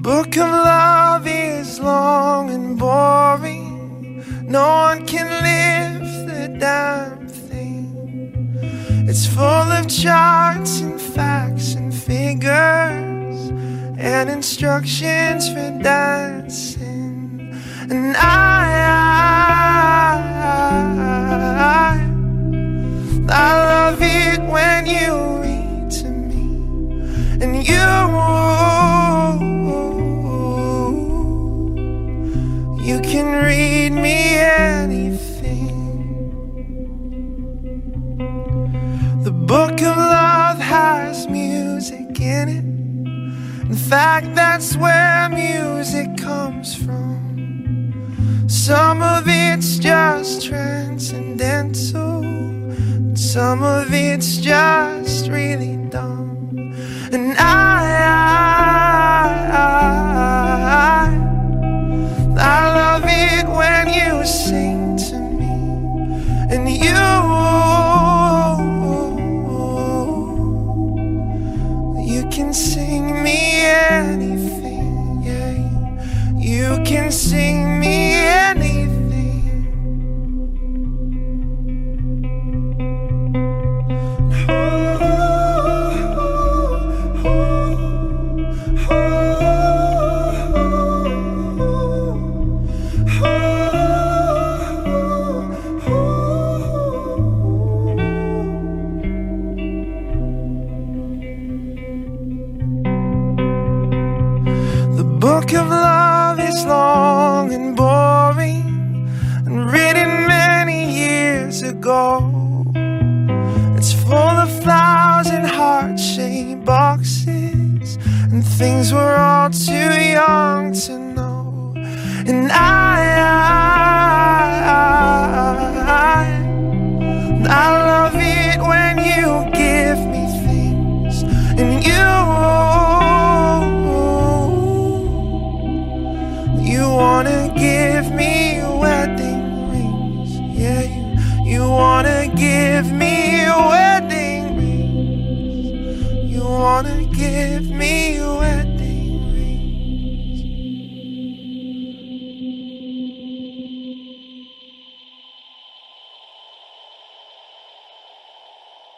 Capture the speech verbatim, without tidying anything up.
book of love is long and boring. No one can lift the damn thing. It's full of charts and facts and figures and instructions for dancing. And I, I, I love it when you read to me. And you, you can read me anything. The book of love has music in it. In fact, that's where music comes from. Some of it's just transcendental, some of it's just really dumb. And I, I, I, I love it when you sing to me. And you, you can sing me anything, yeah. You can sing me anything. The book of love is long and boring and written many years ago. It's full of flowers and heart-shaped boxes and things we're all too young to know. And I, I